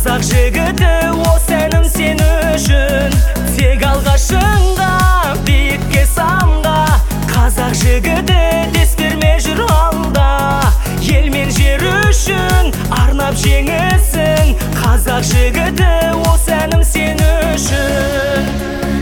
Қазақ жігіті осы әнім сен үшін. Тек алғашында биікке самға, қазақ жігіті дес берме жүр алда. Ел мен жер үшін арнап жеңісің, қазақ жігіті осы әнім сен үшін.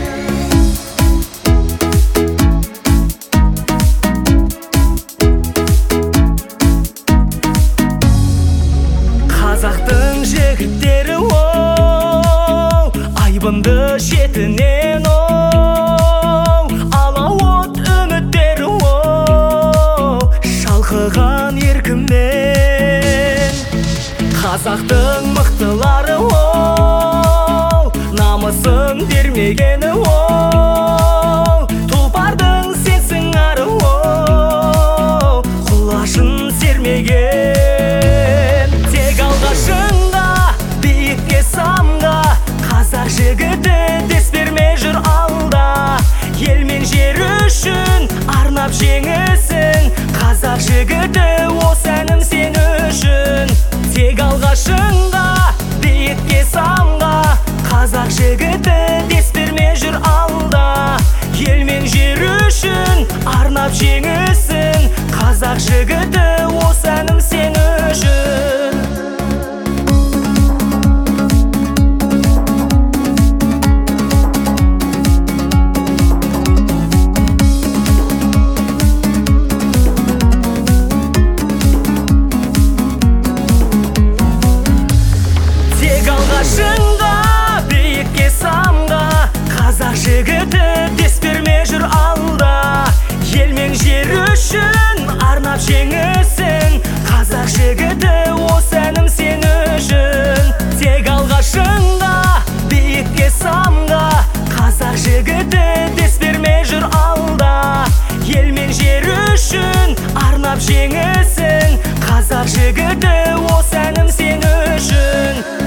Қазақтың жігіттері оу, айбынды шетінен оу, алауыт үміттері оу, шалқыған еркімен. Қазақтың мықтылары оу, намысын бермегені оу, тұлпардың сенсің ары оу, құлашын сермеген. Биікке самға, қазақ жігіті дес берме жүр алда. Ел мен жер үшін арнап жеңісің, қазақ жігіті осы әнім сен үшін. Тек алғашында биікке самға, қазақ жігіті дес берме жүр алда. Ел мен жер үшін арнап жеңісің, қазақ жігіті осы әнім сен үшін. Қазақ жігіті дес берме жүр алда. Ел мен жер үшін арнап жеңісің, қазақ жігіті осы әнім сен үшін. Тек алғашында биікке самға, қазақ жігіті дес берме жүр алда. Ел мен жер үшін арнап жеңісің, қазақ жігіті осы әнім сен үшін.